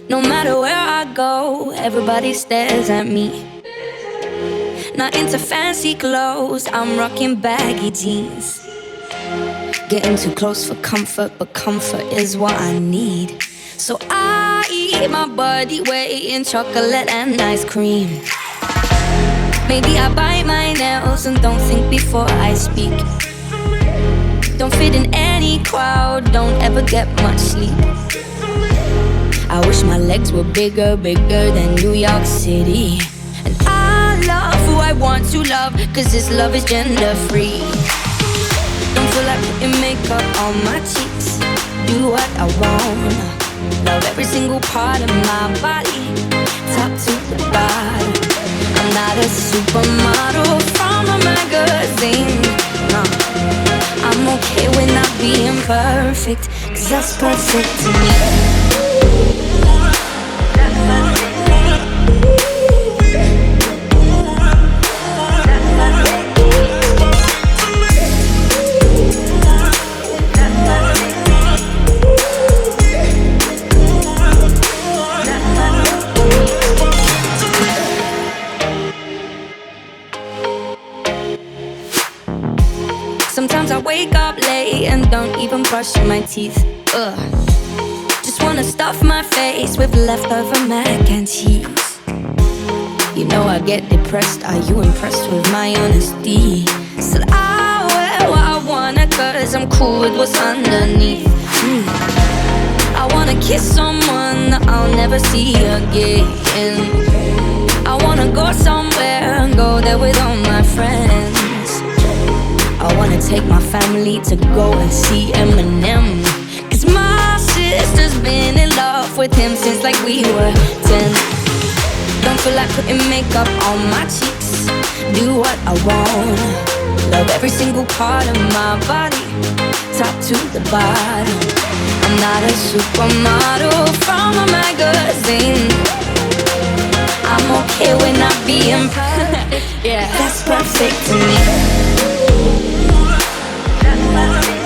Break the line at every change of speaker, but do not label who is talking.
No matter where I go, everybody stares at me. Not into fancy clothes, I'm rocking baggy jeans. Getting too close for comfort, but comfort is what I need. So I eat my body weight in chocolate and ice cream. Maybe I bite my nails and don't think before I speak. Don't fit in any crowd, don't ever get much sleep. I wish my legs were bigger, bigger than New York City. And I love who I want to love, cause this love is gender free. Don't feel like putting makeup on my cheeks. Do what I want. Love every single part of my body, top to the bottom. I'm not a supermodel from a magazine, no. I'm okay with not being perfect, cause that's perfect to me. Sometimes I wake up late and don't even brush my teeth. Just wanna stuff my face with leftover mac and cheese. You know I get depressed, are you impressed with my honesty? Said I wear what I wanna cause I'm cool with what's underneath. I wanna kiss someone that I'll never see again. I wanna go somewhere and go there with all my friends. I wanna take my family to go and see Eminem, cause my sister's been in love with him since like we were 10. Don't feel like putting makeup on my cheeks. Do what I want. Love every single part of my body, top to the bottom. I'm not a supermodel from a magazine. I'm okay with not being perfect. Yeah, that's perfect to me.